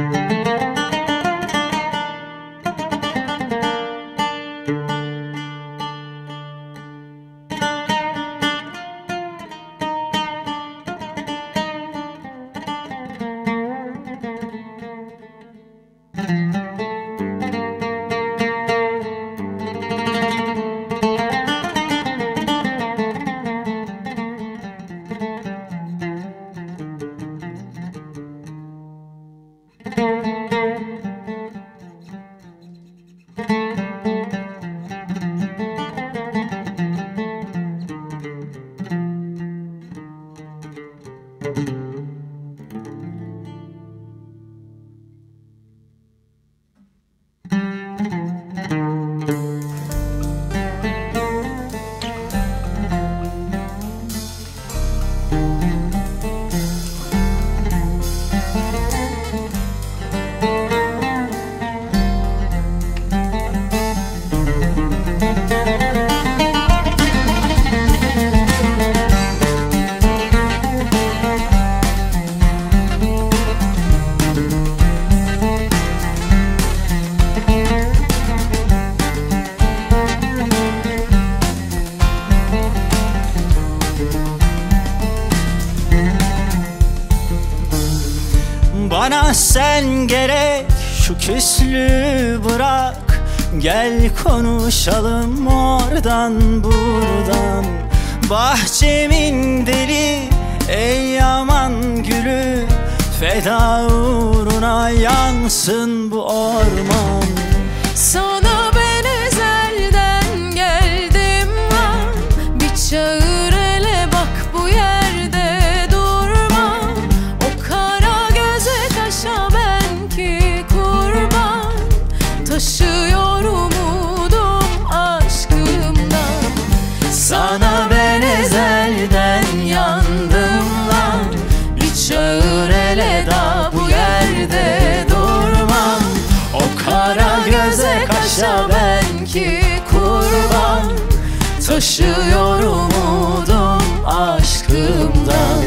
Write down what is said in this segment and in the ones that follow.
Bana sen gerek, şu küslüğü bırak. Gel konuşalım oradan buradan. Bahçemin deli ey yaman gülü, feda uğruna yansın bu orman. Sana ben ezelden geldim lan. Bir çağır hele bak bu yerde durma. O kara göze kaşa ben ki kurban. Taşıyor umudum aşkımdan. Sana ben ezelden yandım lan. Bir çağır hele da bu yerde durmam. O kara göze kaşa ben ki kurban. Taşıyor umudum aşkımdan.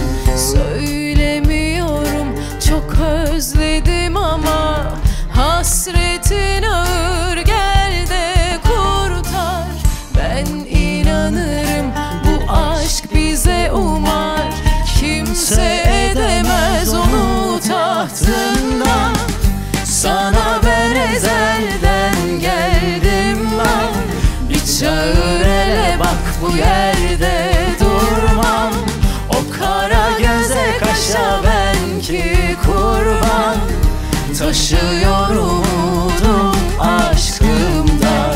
Söylemiyorum çok özledim ama hasretin ağır, gel de kurtar. Ben inanırım bu aşk bize umar. Kimse edemez onu tahtından. Sana ben ezelden geldim lan. Bir çağır hele bak bu yerde durmam. O kara göze kaşa ben ki kurban. Taşıyor umudum aşkımdan.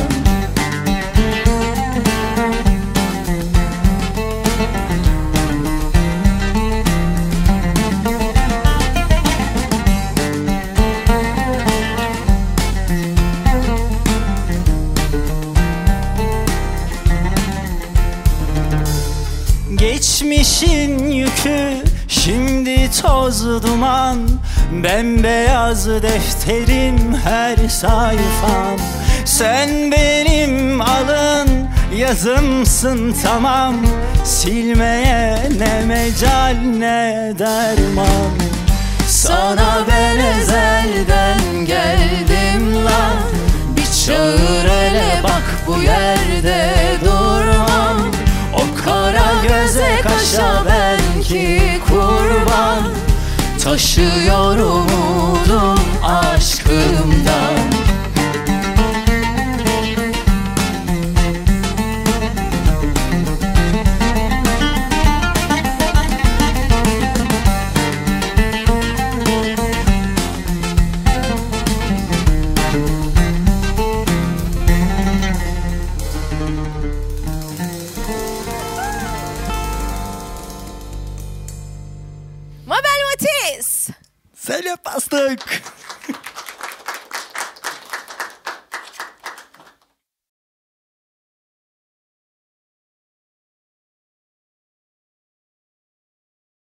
Geçmişin yükü şimdi toz duman. Bembeyaz defterim her sayfam. Sen benim alın yazımsın tamam. Silmeye ne mecal ne derman. Sana ben ezelden geldim lan. Bir çağır hele bak bu yerde durmam. O kara göze kaşa ben ki kurban. Taşıyor umudum